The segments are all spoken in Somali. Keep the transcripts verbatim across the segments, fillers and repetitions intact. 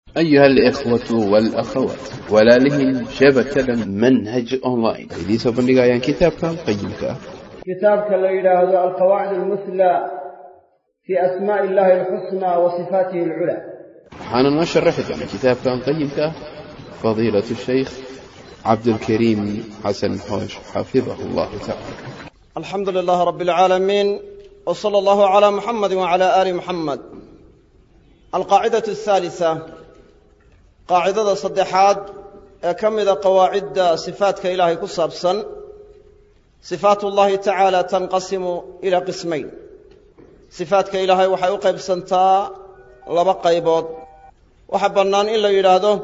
أيها الإخوة والأخوات ولالهن شبكة منهج أونلاين إذا سوف نقايا كتابك قيمك كتابك اللي هذا القواعد المثلى في أسماء الله الحسنى وصفاته العلى. حانا نشرح عن كتابك قيمك فضيلة الشيخ عبد الكريم حسن حوش حفظه الله تعالى. الحمد لله رب العالمين، وصلى الله على محمد وعلى آل محمد. القاعدة الثالثة قاعدة صدحات كمد قواعد صفات إلهي كصابصا. صفات الله تعالى تنقسم إلى قسمين. صفات إلهي وحيوقب سنتا لبقى يبود وحبنان إلا يراده.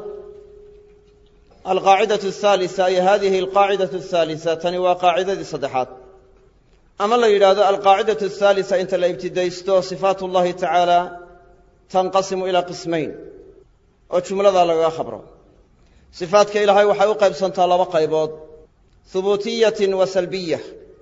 القاعدة الثالثة هي هذه القاعدة الثالثة تنوى قاعدة صدحات. أما الله يراده القاعدة الثالثة انت لا ابتديستو صفات الله تعالى تنقسم إلى قسمين وجملة لغا خبره. صفات إلهي وحيوقب سنتا لبقى يبود ثبوتية وسلبية.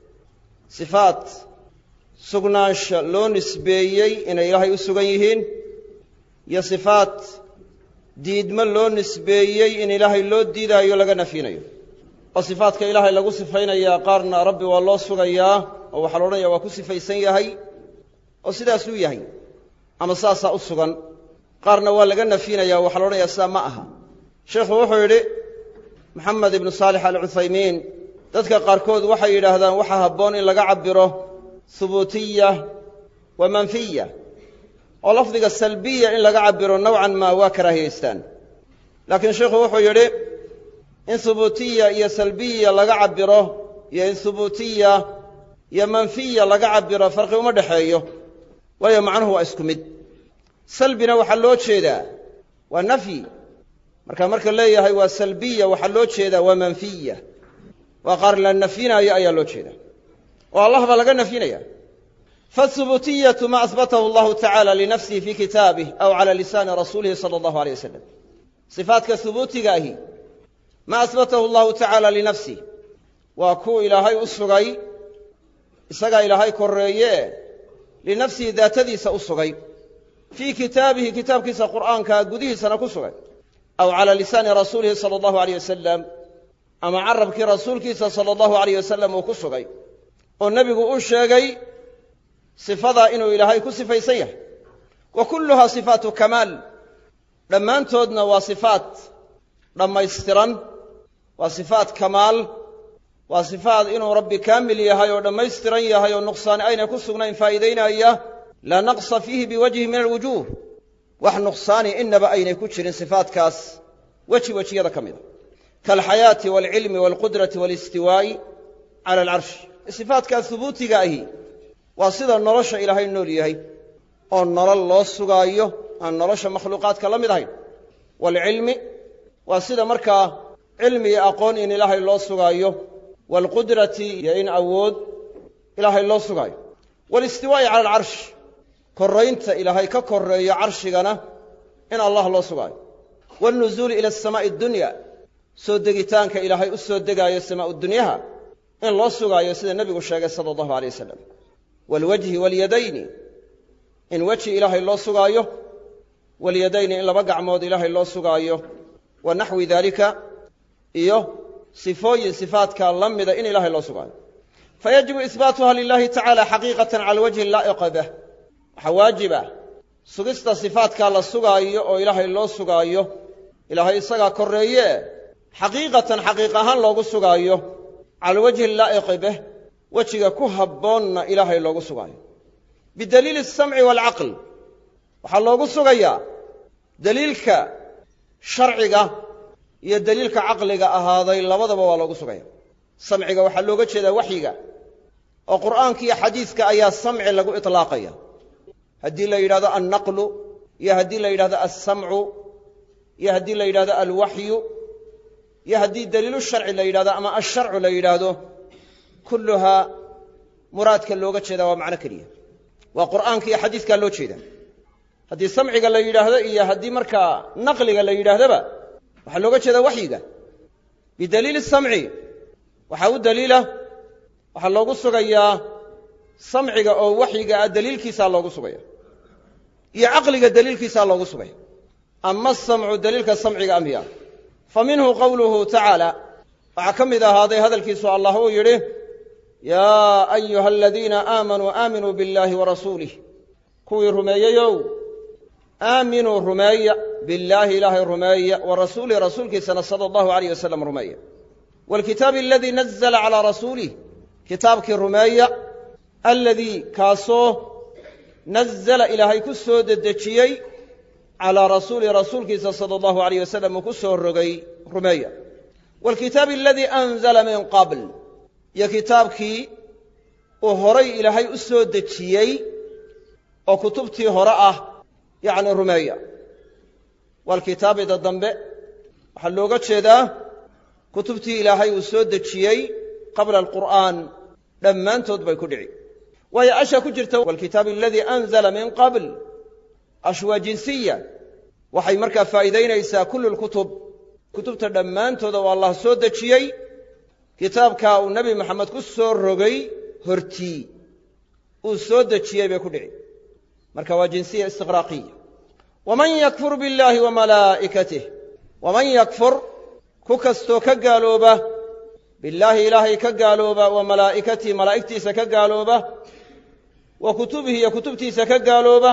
صفات سقناش لو نسبيي إن إلهي أسقيهين يا صفات ديد من لو نسبيي إن إلهي لو ديدا يلقى فينا. وصفات كإلهي لغو صفين يا قارنا ربي والله سقيا وحلونا يا وكو صفيسين يهي وسيدا سلو يهي أما ساسا أسقن قارنا واللقنا فينا يا وحلونا يا سامعها. شيخ وحيري محمد بن صالح العثيمين dadka qaarkood waxay yiraahdaan waxa haboon in laga cabiro ثبوتية ومنفية ولفظ السلبية إن لقى عبروا نوعا ما وكراهيستان. لكن الشيخ وحو يري إن ثبوتية يا سلبية لقى عبروا يا إن ثبوتية يا منفية لقى عبروا فرق ومدحيه ويا معنه هو اسكمد. سلبنا وحلوت شيدا والنفي مركا مركا ليه هو سلبية وحلوت شيدا ومنفية وقال لنا فينا يا أيها لوت شيدا والله بلغنا فينا. فالثبوتية ما أثبته الله تعالى لنفسه في كتابه أو على لسان رسوله صلى الله عليه وسلم. صفات كثبوتها هي ما أثبته الله تعالى لنفسه وكو إلهي أسرغي إسرغي إلهي كرية لنفسه ذات ذي سأسرغي في كتابه كتاب كيس القرآن كقديه سنكسرغي أو على لسان رسوله صلى الله عليه وسلم أما عرب كي رسول كيس صلى الله عليه وسلم وكسرغي والنبي قول شاقي صفة إنه إلهي كصفة سيئة وكلها صفات كمال. لما أنتودنا وصفات لما يسترن وصفات كمال وصفات إنه ربي كامل يهي ولما يسترن يهي والنقصان أين كسرنا إن فائدين إياه لا نقص فيه بوجه من الوجوه وحن نقصان إن بأين كتشر صفات كاس وشي وشي هذا كمل كالحياة والعلم والقدرة والاستواء على العرش. صفات كالثبوت جاهي وصيدا نرش إلهي النور يهي أو نرى الله السجايو أن نرش مخلوقات كلام يهي والعلم وصيدا مركا علمي أقون إن إلهي الله السجايو والقدرة يين أود إلهي الله السجايو والاستواء على العرش كرينت إلهي ككري عرش جنا إن الله الله السجايو والنزول إلى السماء الدنيا سودجتان كإلهي أسودجا السماء الدنيا إن الله سجايو سيد النبي صلى الله عليه وسلم والوجه واليدين إن وجه إله الله سجايه واليدين إلا بقع مود إله الله سجايه ونحو ذلك إيه صفوي صفات كاللم إذا إن إله الله سجايه فيجب إثباتها لله تعالى حقيقة على الوجه اللائق به حواجبه سجست صفات كالله سجايه أو إله الله سجايه إله السجا كريه حقيقة حقيقة الله سجايه على الوجه اللائق به وجهك كهبون إلهي لوغو سغاي بدليل السمع والعقل waxa loogu sugayaa daliilka sharciga iyo daliilka aqliga ahaaday labadaba waa loogu sugayaa. samciga waxa looga jeedaa waxyiga oo quraanka iyo xadiiska ayaa samci lagu itlaaqaya. hadii la yiraahdo an-naqlu iyo hadii la yiraahdo as-sam'u iyo hadii la yiraahdo al-wahyu iyo hadii daliilu sharci la yiraahdo ama ash-shar'u la yiraahdo كلها مراد كاللوغة جدا ومعنى كريه وقرآن كي حديث كاللو جدا هدي سمعي قال لي يراه إياه هدي مركا نقلي قال لي يراه ذبا وحلوغة جدا وحيقة بدليل السمعي وحاول دليله وحلوغة السقيا سمعي أو وحيقة دليل كيسا اللوغة السقيا يا عقلي دليل كيسا اللوغة السقيا ama asamcu daliilka samciga amya fa minhu qowluhu tacaala waxaa ka mid ahaaday hadalkiisu allah uu yidhi yaa ayuha aladiina aamanuu aaminuu biاllaahi warasuulih kuwii rumeeyeyow aaminuu rumeeya billaahi ilaahay rumeeya wa rasuulih rasuulkiisana sala allahu alayh wasalam rumeeya waalkitaabi aladii nazala calaa rasuulih kitaabkii rumeeya aladii kaasoo nazala ilaahay ku soo dedejiyey calaa rasuulih rasuulkiisa sala allahu alayh wasalam uu ku soo rogay rumeeya waalkitaabi aladii anzala min qabl iyo kitaabkii uu horay ilaahay u soo dejiyey oo kutubtii hore ah yacni rumeeya waalkitaabida dambe waxaa looga jeedaa kutubtii ilaahay uu soo dejiyey qabla alqur'aan dhammaantood bay ku dhici waayo asha ku jirta waalkitaabi aladii anzala min qabl ash waa jinsiya waxay markaa faa'iidaynaysaa kullu lkutub kutubta dhammaantooda oo allah soo dejiyey kitaabkaa uu nebi moxamed ku soo rogay hortii uu soo dejiyey bay ku dhici marka waa jinsiya istiqraaqiya waman yakfur biاllaahi wa malaa'ikatih waman yakfur ku kastoo ka gaalooba billaahi ilaahay ka gaalooba wa malaa'ikatihi malaa'igtiisa ka gaalooba wa kutubihi iyo kutubtiisa ka gaalooba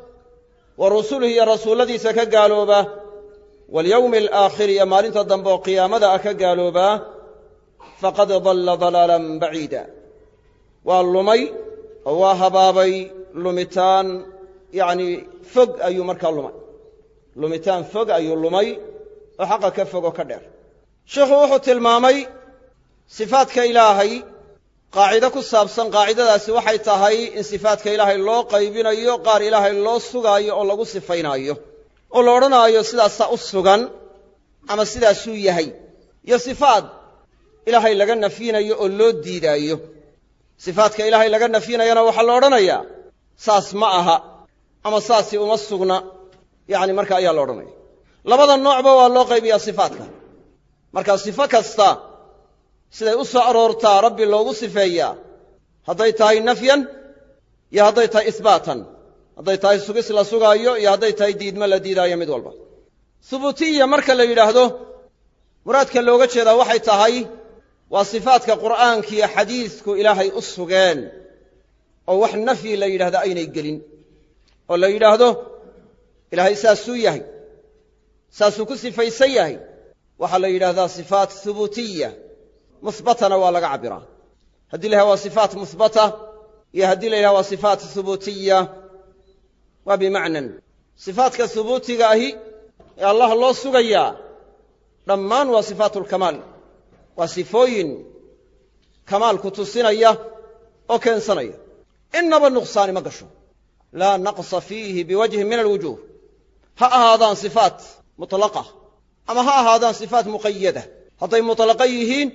wa rusulihi iyo rasuulladiisa ka gaalooba walyowmi alaakhiri iyo maalinta dambe oo qiyaamada ah ka gaaloobaa faqad dalla dalaalan baciida waa lumay oo waa habaabay lumitaan yacni fog ayuu markaa lumay lumitaan fog ayuu lumay oo xaqa ka fog oo ka dheer sheikhu wuxuu tilmaamay sifaadka ilaahay qaacido ku saabsan qaacidadaasi waxay tahay in sifaadka ilaahay loo qaybinayo qaar ilaahay loo sugaayo oo lagu sifaynaayo oo la odhanaayo sidaasaa u sugan ama sidaasuu yahay iyo sifaad ilaahay laga nafyinayo oo loo diidaayo sifaadka ilaahay laga nafyinayana waxaa la odhanayaa saas ma aha ama saasi uma sugna yacni marka ayaa la odhanaya labada noocba waa loo qaybiyaa sifaadka marka sifo kasta siday u soo aroortaa rabbi loogu sifeeyaa hadday tahay nafyan iyo hadday tahay isbaatan hadday tahay sugis la sugaayo iyo hadday tahay diidmo la diidaayo mid walba hubuutiya marka la yidhaahdo muraadka looga jeedaa waxay tahay waa sifaadka qur'aanka iyo xadiisku ilaahay u sugeen oo wax nafyi la yidhahdo aynay gelin oo la yidhaahdo ilaahay saasuu yahay saasuu ku sifaysan yahay waxaa la yidhaahdaa sifaat hubuutiya muhbatana waa laga cabbiraa haddii la yhaha waa sifaat muhbata iyo haddii la yidhaha waa sifaat hubuutiya waa bimacnan sifaadka hubuutiga ahi ee allah loo sugayaa dhammaan waa sifaatu lkamaal waa sifooyin kamaalku tusinaya oo keensanaya innaba nuqsaani ma gasho laa naqsa fiihi biwajhin min alwujuuh ha ahaadaan sifaat mutlaqa ama ha ahaadaan sifaat muqayada hadday mutlaqa yihiin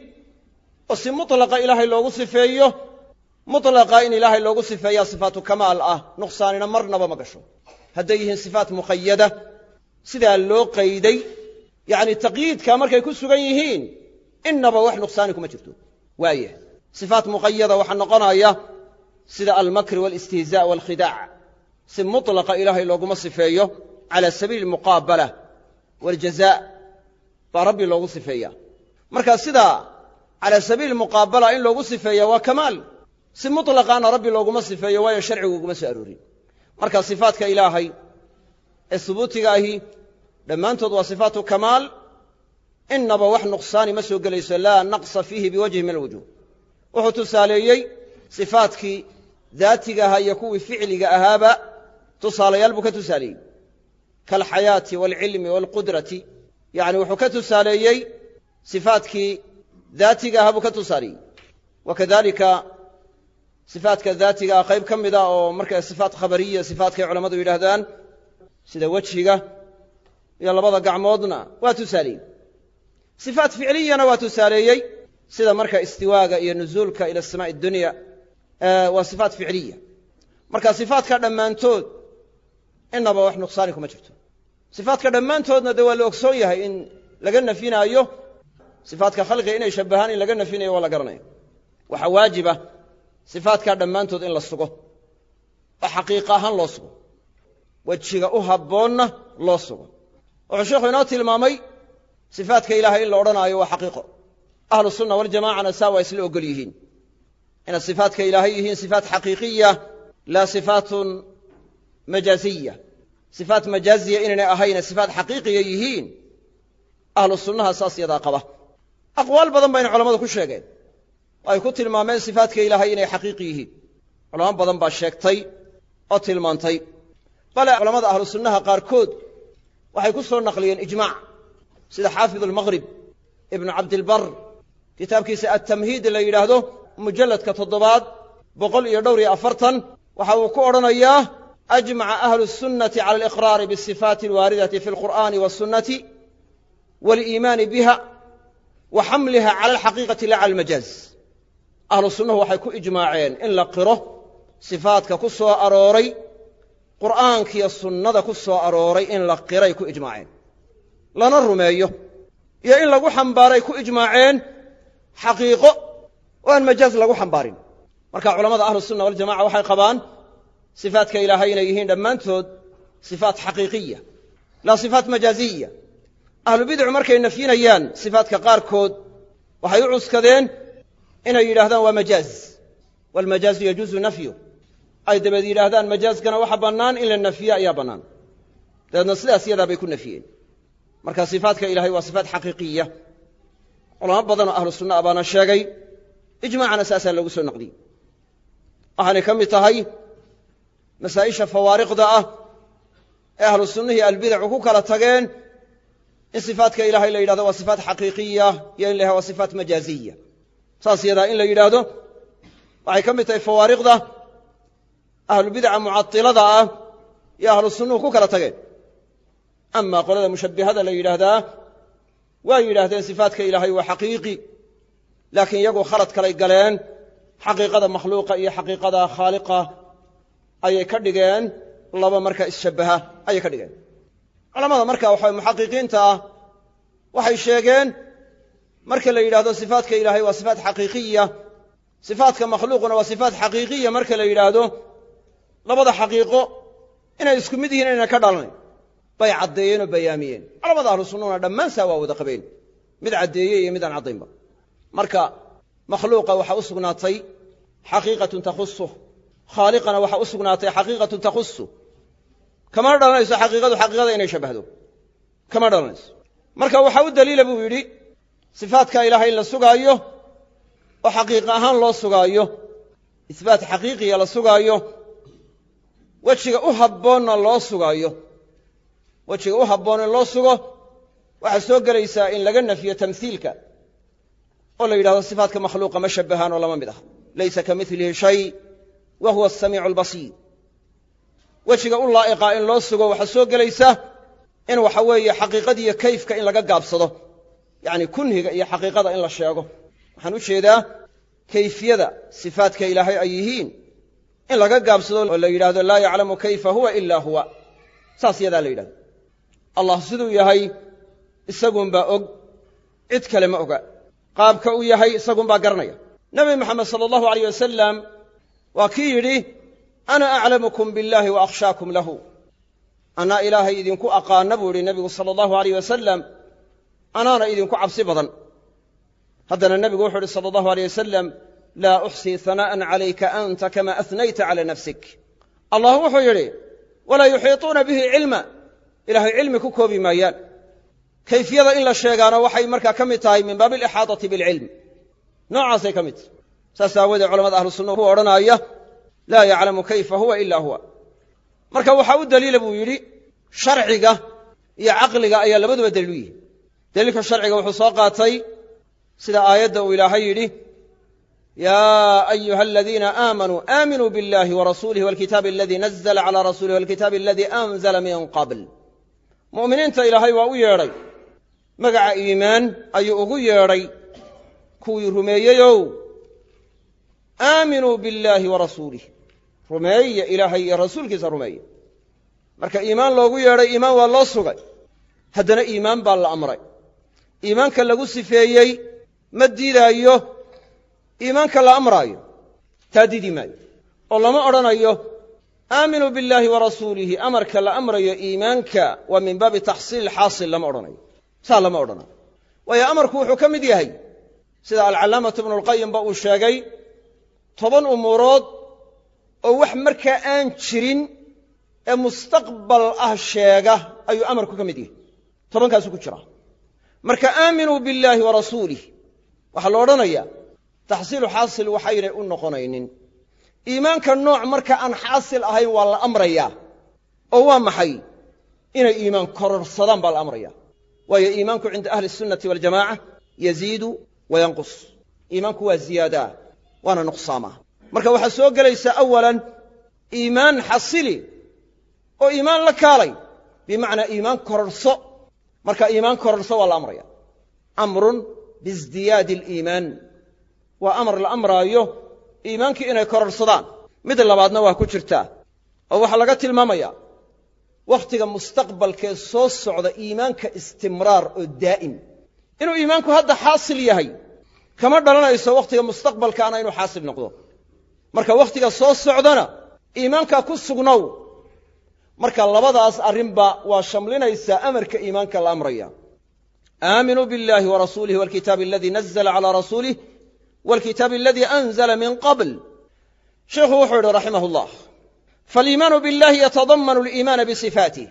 oo si mutlaqa ilaahay loogu sifeeyo mutlaqa in ilaahay loogu sifeeyaa sifaatu kamaal ah nuqsaanina marnaba ma gasho hadday yihiin sifaat muqayada sidaa loo qayday yacni taqyiidka markay ku sugan yihiin innaba wax nuqsaani kuma jirto waaya sifaat muqayada waxaa noqonaya sida almakri waalistihzaa waalkhidaac si mutlaqa ilaahay looguma sifeeyo cala sabiili almuqaabala waaljazaa baa rabbi loogu sifeeyaa marka sidaa cala sabiili muqaabala in loogu sifeeya waa kamaal si mutlaqaana rabbi looguma sifeeyo waayo sharcigu uguma soo aroorin marka sifaadka ilaahay ee hubuutiga ahi dhammaantood waa sifaatu kamaal innaba wax nuqsaani ma soo gelayso laa naqsa fiihi biwajhin min alwujuh wuxuu tusaaleeyey sifaadkii daatiga ahaa iyo kuwii ficliga ahaaba tusaalayaal buu ka tusaaleeyey kaalxayaati waalcilmi waalqudrati yacni wuxuu ka tusaaleeyey sifaadkii daatiga ahaa buu ka tusaaleeyey wakadalika sifaadka daatiga ah qayb ka mid a oo markaa sifaat khabariya sifaadkay culammadu yidhaahdaan sida wejiga iyo labada gacmoodna waa tusaaleeyey sifaat ficliyana waa tusaaleeyey sida marka istiwaaga iyo nuzuulka ila samaa'i dunya waa sifaat ficliya marka sifaadka dhammaantood innaba wax nuqsaani kuma jirto sifaadka dhammaantoodna dee waa la ogsoon yahay in laga nafyinaayo sifaadka khalqiga inay shabbahaan in laga nafyinayo waa la garanaya waxaa waajiba sifaadkaa dhammaantood in la sugo oo xaqiiqa ahaan loo sugo wejiga u habboonna loo sugo wuxuu sheekhu inoo tilmaamay sifaatka ilaahay in la odhanaayo waa xaqiiqo ahlu sunna waljamaacana saa waa isla ogol yihiin inay sifaatka ilaahay yihiin sifaat xaqiiqiya laa sifaatun majaaziya sifaat majaaziya inaynay ahayna sifaat xaqiiqiya yihiin ahlu sunnaha saas yadaa qaba aqwaal badan bayna culammadu ku sheegeen oo ay ku tilmaameen sifaatka ilaahay inay xaqiiqi yihiin culamo badan baa sheegtay oo tilmaantay bale culamada ahlu sunnaha qaarkood waxay ku soo naqliyeen ijmaac sida xaafid almaghrib ibnu cabdilbar kitaabkiisa attamhiid la yidhaahdo mujalladka toddobaad boqol iyo dhowr iyo afartan waxa uu ku odhanayaa ajmaca ahlu sunnati cala aliqraari bisifaati alwaaridati fi alqur'aani waasunnati waaliimaani biha wa xamliha cala alxaqiiqati la cala almajaaz ahlu sunnahu waxay ku ijmaaceen in la qiro sifaadka ku soo arooray qur'aankiiyo sunnada ku soo arooray in la qiray ku ijmaaceen lana rumeeyo iyo in lagu xambaaray ku ijmaaceen xaqiiqo oo aan majaaz lagu xambaarin marka culamada ahlu sunna waljamaca waxay qabaan sifaadka ilaahay inay yihiin dhammaantood sifaat xaqiiqiya laa sifaat majaaziya ahlu bidcu markay nafyinayaan sifaadka qaarkood waxay u cuskadeen inay yidhaahdaan waa majaaz waalmajaazu yajuuzu nafyu ay dabeed yidhaahdaan majaazkana waxa bannaan in la nafyiyo ayaa bannaan dabeedna sidaas yadaa bay ku nafyiyeen marka sifaadka ilaahay waa sifaat xaqiiqiya culamo badanoo ahlu sunna a baana sheegay ijmaacana saasaa loogu soo naqliyey waxaanay ka mid tahay masaa'isha fawaariqda ah ee ahlu sunnihii albidacu ku kala tageen in sifaadka ilaahay la yidhahdo waa sifaat xaqiiqiya iyo in la yidhahdo waa sifaat majaaziya saas yadaa in la yidhaahdo waxay ka mid tahay fawaariqda ahlubidaca mucatilada ah iyo ahlu sunnuhu ku kala tageen amaa qolada mushabbihada la yidhaahdaa waa yidhaahdeen sifaadka ilaahay waa xaqiiqi laakiin iyagu khalad kalay galeen xaqiiqada makhluuqa iyo xaqiiqada khaaliqa ayay ka dhigeen laba marka isshabbaha ayay ka dhigeen culamada marka waxa muxaqiqiinta ah waxay sheegeen marka la yidhaahdo sifaadka ilaahay waa sifaat xaqiiqiya sifaadka makhluuquna waa sifaat xaqiiqiya marka la yidhaahdo labada xaqiiqo inay isku mid yihiin inayna ka dhalanayn bay caddeeyeen oo bayaamiyeen culamada ahlu sunnuna dhammaan saa waa wada qabeen mid caddeeye iyo mid aan caddaynba marka makhluuqa waxaa u sugnaatay xaqiiqatun takhusuh khaaliqana waxaa u sugnaatay xaqiiqatun takhusu kama dhalanayso xaqiiqadu xaqiiqada inay shabbahdo kama dhalanayso marka waxaa u daliila buu yidhi sifaadka ilaahay in la sugaayo oo xaqiiqa ahaan loo sugaayo isbaat xaqiiqiya la sugaayo wejiga u habboonna loo sugaayo wejiga u habboon in loo sugo waxaa soo gelaysaa in laga nafiyo tamhiilka oo la yidhahdo sifaadka makhluuqa ma shabbahaan oo lama mid ah laysa ka milihi shay wa huwa asamiicu albasiir wejiga u laa'iqaa in loo sugo waxaa soo gelaysa in waxa weeye xaqiiqadiiyo kayfka in laga gaabsado yacni kunhiga iyo xaqiiqada in la sheego waxaan u jeedaa kayfiyada sifaadka ilaahay ay yihiin in laga gaabsado oo la yidhaahdo laa yaclamu kayfa huwa ilaa huwa saas yadaa la yidhahdo allah siduu yahay isagunbaa og cid kale ma oga qaabka uu yahay isagunbaa garanaya nebi moxamed sala allahu alayh wasalam waa kii yidhi ana aclamukum biاllahi wa akhshaakum lahu anaa ilaahay idinku aqaana buu yidhi nebigu sala allahu alayh wasalam anaana idinku cabsi badan haddana nebigu wuxuu yidhi sala allahu alayh wasalam laa uxsii hanaa'an calayka anta kama ahnayta cala nafsik allah wuxuu yidhi walaa yuxiituuna bihi cilma ilaahay cilmi ku koobi maayaan kayfiyada in la sheegaana waxay markaa ka mid tahay min baabi alixaadati bilcilm noocaasay ka mid tahay saas aawoodee culamada ahlu sunna ku odhanaya laa yaclamu kayfa huwa ilaa huwa marka waxaa u daliila buu yidhi sharciga iyo caqliga ayaa labaduba daliil u yihi daliilka sharciga wuxuu soo qaatay sida aayadda uu ilaahay yidhi yaa ayuha aladiina aamanuu aaminuu biاllahi warasuulihi walkitaabi aladii nazla calaa rasuulihi walkitaabi aladii anzala min qabl mu'miniinta ilaahay waa u yeedhay magaca iimaan ayuu ugu yeedhay kuwii rumeeyeyow aaminuu biاllaahi wa rasuulih rumeeye ilaahay iyo rasuulkiisa rumeeye marka iimaan loogu yeedhay iimaan waa loo sugay haddana iimaan baa la amray iimaanka lagu sifeeyey ma diidaayo iimaanka la amraayo taa diidi maayo oo lama odhanayo aaminuu biاllahi warasuulihi amarka la amrayo iimaanka waa min baabi taxsiil xaasil lama odhanayo saa lama odhanayo waayo amarku wuxuu ka mid yahay sida alcallaamatu ibnu lqayimba uu sheegay toban umuurood oo wax markaa aan jirin ee mustaqbal ah sheega ayuu amarku ka mid yahay tobankaasuu ku jiraa marka aaminuu biاllaahi warasuulih waxaa la odhanayaa taxsiilu xaasil waxaynay u noqonaynin iimaanka nooc marka aan xaasil ahayn waa la amrayaa oo waa maxay inay iimaan kororsadaan baa la amraya waayo iimaanku cinda ahli الsunnati waاljamaca yaziidu wayanqus iimaanku waa ziyaadaa waana nuqsaamaa marka waxaa soo gelaysaa awalan iimaan xasili oo iimaan la kaalay bimacnaa iimaan kororso marka iimaan kororso waa la amraya amrun biizdiyaadi aliimaan waa amar la amraayo iimaankii inay kororsadaan mid labaadna waa ku jirtaa oo waxaa laga tilmaamayaa wakhtiga mustaqbalkee soo socda iimaanka istimraar oo daa'im inuu iimaanku hadda xaasil yahay kama dhalanayso wakhtiga mustaqbalkaana inuu xaasil noqdo marka wakhtiga soo socdana iimaankaa ku sugnow marka labadaas arrinba waa shamlinaysaa amarka iimaanka la amraya aaminuu biاllahi warasuulihi wاlkitaabi aladii nazla calىa rasuulih wاlkitaabi aladii anzla min qabl sheikhu wuxuu yidhi raximah اllah faaliimaanu biاllahi yatadamanu aliimaana bisifaatih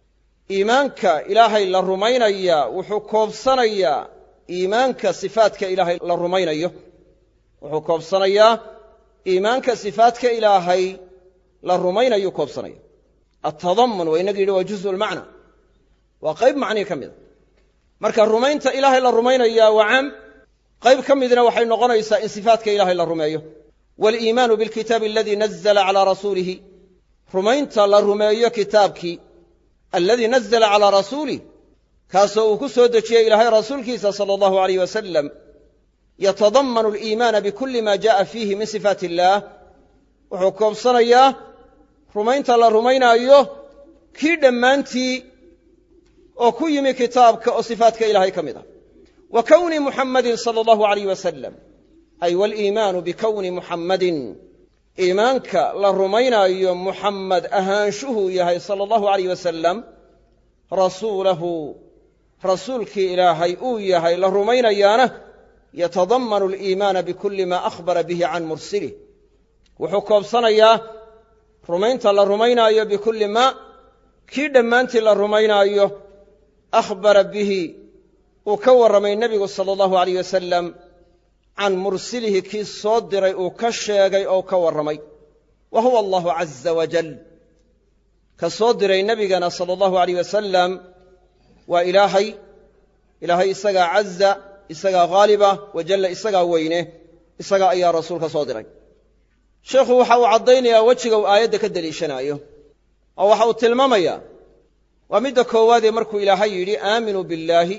iimaanka ilaahay la rumaynaya wuxuu koobsanayaa iimaanka sifaatka ilaahay la rumaynayo wuxuu koobsanayaa iimaanka sifaatka ilaahay la rumaynayuu koobsanaya atadamun waa inagi yidhi waa juزء اlmacna waa qayb macnii ka mida marka rumaynta ilaahay la rumaynaya waa caam qayb ka midna waxay noqonaysaa in sifaatka ilaahay la rumeeyo wاliimaanu biاlkitaabi aladii nazla calىa rasuulihi rumaynta la rumeeyo kitaabkii aladii nazla calىa rasuulih kaasoo uu ku soo dejiyey ilaahay rasuulkiisa salى اllahu عalayh wasalam yatadamanu aliimaana bikuli ma jaءa fiihi min sifaati اllah wuxuu koobsanayaa rumaynta la rumaynaayo kii dhammaantii oo ku yimi kitaabka oo sifaatka ilaahay ka mid ah wa kowni muxammadin sala allahu alayh wasalam ay waliimaanu bikowni muxammadin iimaanka la rumaynaayo muxammed ahaanshuhuu yahay sala allahu alayh wasalam rasuulahu rasuulkii ilaahay uu yahay la rumaynayaana yatadamanu aliimaana bikulli maa akhbara bihi can mursilih wuxuu koobsanayaa rumaynta la rumaynaayo bikulli maa kii dhammaantii la rumaynaayo akhbara bihi uu ka warramay nebigu sala allahu alayh wasalam can mursilihi kii soo diray uu ka sheegay oo ka warramay wa huwa allahu caza wajal ka soo diray nebigana sala allahu alayh wasalam waa ilaahay ilaahay isagaa caza isagaa haaliba wajalla isagaa weyne isagaa ayaa rasuulka soo diray sheekhu waxa uu caddaynayaa wejiga uu aayadda ka deliishanaayo oo waxa uu tilmaamayaa waa midda koowaadee markuu ilaahay yidhi aaminuu billaahi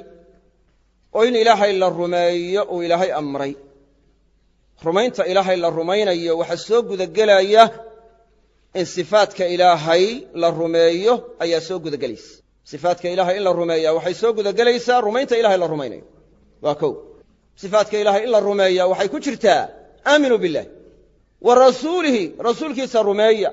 oo in ilaahay la rumeeyo uu ilaahay amray rumaynta ilaahay la rumaynayo waxaa soo gudagelaya in sifaatka ilaahay la rumeeyo ayaa soo gudagelaysa sifaatka ilaahay in la rumeeyaa waxay soo gudagelaysaa rumaynta ilahay la rumaynayo waa kow sifaatka ilaahay in la rumeeyaa waxay ku jirtaa aaminuu billahi wa rasuulihi rasuulkiisa rumeeya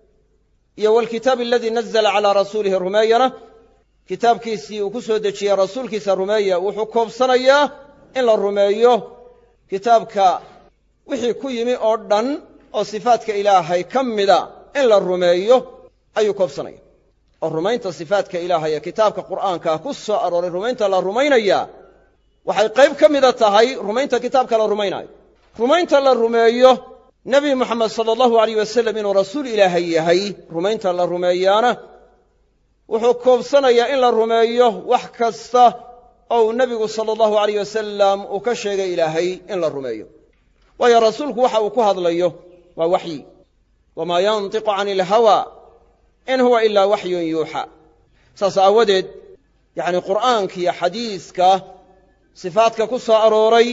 iyo walkitaabi aladii nazla calىa rasuulihi rumeeyana kitaabkiisii uu ku soo dejiyey rasuulkiisa rumeeya wuxuu koobsanayaa in la rumeeyo kitaabka wixii ku yimi oo dhan oo sifaatka ilaahay ka mida in la rumeeyo ayuu koobsanaya oo rumaynta sifaatka ilaahay ee kitaabka qur'aankaa ku soo arooray rumaynta la rumaynaya waxay qayb ka mida tahay rumaynta kitaabka la rumaynaayo rumaynta la rumeeyo nebi moxamed sala allahu alayh wasalam inuu rasuul ilaahay yahay rumaynta la rumeeyaana wuxuu koobsanayaa in la rumeeyo wax kasta oo uu nebigu sala allahu alayh wasalam uu ka sheegay ilaahay in la rumeeyo waayo rasuulku waxa uu ku hadlayo waa waxyi wamaa yantiqu cani ilhawaa in huwa ilaa waxyun yuuxa saas aawadeed yacni qur'aanka iyo xadiiska sifaadka ku soo arooray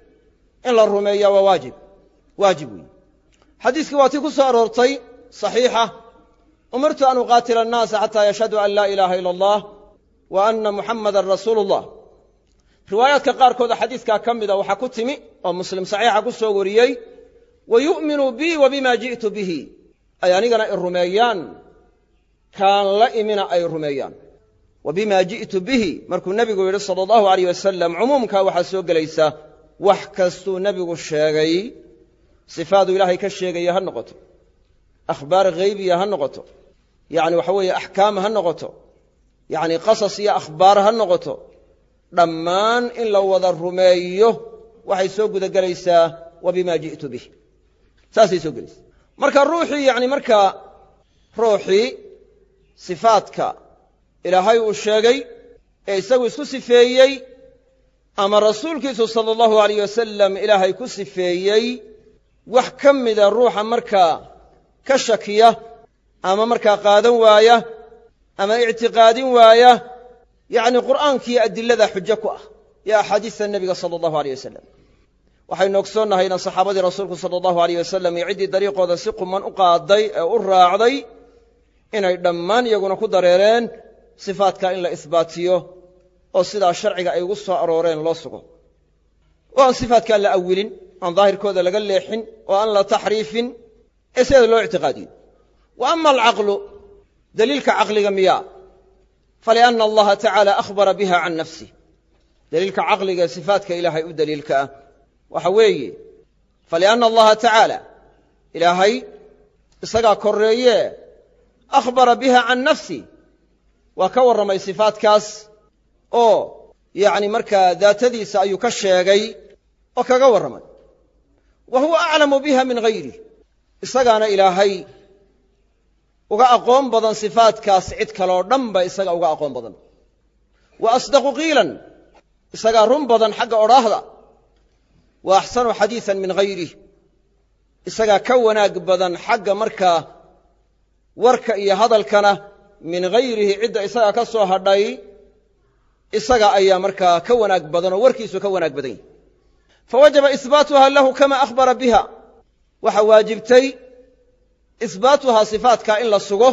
in la rumeeyaa waa waajib waajib weeye xadiiskii waa tii ku soo aroortay صaxiixa umirtu an uqaatila الnaasa xataa yashhaduu an laa ilaaha ila اllah wa ana muxammadan rasuulu اllah riwaayaadka qaarkooda xadiiskaa ka mida waxaa ku timi oo muslim saxiixa ku soo wariyey wayu'minuu bii wa bima ji'tu bihi ay anigana i rumeeyaan kaan la imina ay rumeeyaan wa bimaa ji'tu bihi markuu nebigu yidhi sala allahu alayh wasalam cumuumkaa waxaa soo gelaysa wax kastuu nebigu sheegay sifaadu ilaahay ka sheegaya ha noqoto akhbaar haybiya ha noqoto yacni waxa weeye axkaam ha noqoto yacni qasas iyo akhbaar ha noqoto dhammaan in la wada rumeeyo waxay soo gudagelaysaa wa bimaa ji'tu bih saasay soo gelaysaa marka ruuxii yacni markaa ruuxii sifaadka ilaahay uu sheegay ee isagu isku sifeeyey ama rasuulkiisu sala allahu alayh wasalam ilaahay ku sifeeyey wax ka mida ruuxa markaa ka shakiya ama markaa qaadan waaya ama ictiqaadin waaya yacni qur'aankiiyo adilada xujo ku ah iyo axaadiista nebiga sala allahu alayh wasalam waxaynu ogsoonnahay ina saxaabadii rasuulku sala allahu alayh wasalam iyo ciddii dariiqooda si quman u qaaday ee u raacday inay dhammaan iyaguna ku dareereen sifaadka in la isbaatiyo oo sidaa sharciga ay ugu soo arooreen loo sugo oo aan sifaadkaan la awilin aan daahirkooda laga leexin oo aan la taxriifin ee sideeda loo ictiqaadiyo wa ama alcaqlu daliilka caqliga miyaa falianna allaha tacaala akhbara biha can nafsih daliilka caqliga ee sifaadka ilaahay u daliilka ah waxa weeye falianna allaha tacaala ilaahay isagaa korreeye akhbara biha can nafsih waa ka warramay sifaadkaas oo yacni markaa daatadiisa ayuu ka sheegay oo kaga warramay wa huwa aclamu biha min hayrih isagaana ilaahay uga aqoon badan sifaadkaas cid kaloo dhanba isaga uga aqoon badan wa asdaqu qiilan isagaa run badan xagga odhaahda wa axsanu xadiisan min hayrih isagaa ka wanaag badan xagga markaa warka iyo hadalkana min hayrihi cidda isagaa ka soo hadhay isaga ayaa markaa ka wanaag badan oo warkiisu ka wanaag badan yahy fawajaba isbaatuha lahu kama akhbara biha waxa waajibtay isbaatuhaa sifaadkaa in la sugo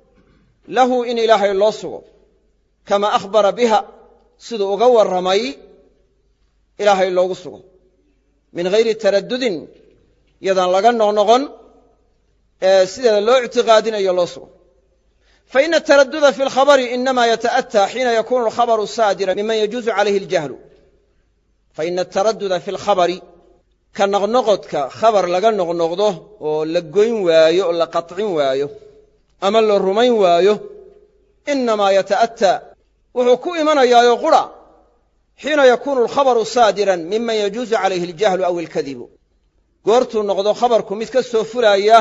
lahu in ilaahay loo sugo kama akhbara biha siduu uga warramay ilaahay loogu sugo min hayri taraddudin yadaan laga noqnoqon ee sideeda loo ictiqaadinayo loo sugo faina ataraduda fi lkhabari inama yata'ataa xiina yakunu alkhabaru saadira miman yajuuzu calayhi aljahlu faina ataraduda fi lkhabari ka noqnoqodka khabar laga noqnoqdo oo la goyn waayo oo la qatcin waayo ama la rumayn waayo inamaa yata'ataa wuxuu ku imanayaayo qura xiina yakunu alkhabaru saadiran miman yajuuzu calayhi aljahlu aw alkadibu goortuu noqdo khabarku mid ka soo fulaaya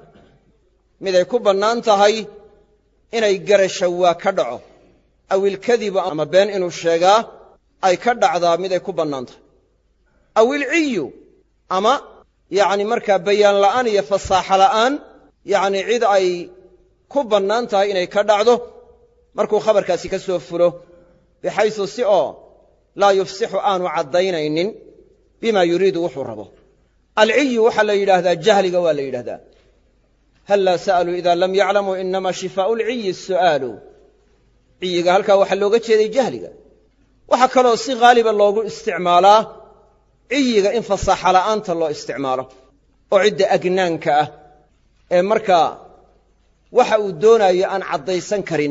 mid ay ku bannaan tahay inay garashawaa ka dhaco aw ilkadibu ama been inuu sheegaa ay ka dhacdaa mid ay ku bannaan tahay aw ilciyu ama yacni markaa bayaan la'aan iyo fasaaxo la'aan yacni cid ay ku bannaan tahay inay ka dhacdo markuu khabarkaasi ka soo fulo bixaysu si oo laa yufsixu aanu caddaynaynin bimaa yuriidu wuxuu rabo alciyu waxaa la yidhaahdaa jahliga waa la yidhahdaa hallaa sa'aluu idaa lam yaclamuu inama shifaa'u lciyi su'aalu ciyiga halkaa waxaa looga jeeday jahliga waxaa kaloo si haaliba loogu isticmaalaa ciyiga in fasaaxa la'aanta loo isticmaalo oo cidda agnaanka ah ee markaa waxa uu doonayo aan caddaysan karin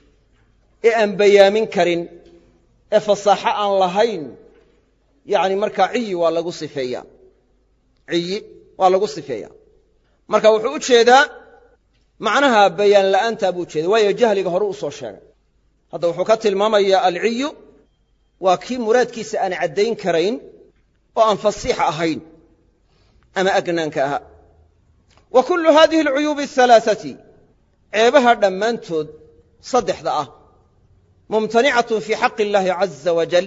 ee aan bayaamin karin ee fasaaxo aan lahayn yacni markaa ciyi waa lagu sifeeyaa ciyi waa lagu sifeeyaa marka wuxuu u jeedaa macnaha bayaan la'aantaa buu ujeeda waayo jahliga hore u soo sheegay hadda wuxuu ka tilmaamayaa alciyu waa kii muraadkiisa aan caddayn karayn oo aan fasiixa ahayn ama agnaanka ahaa wa kullu haadihi alcuyuubi ahalaaثati ceebaha dhammaantood saddexda ah mumtanicatun fii xaqi illaahi caza wajal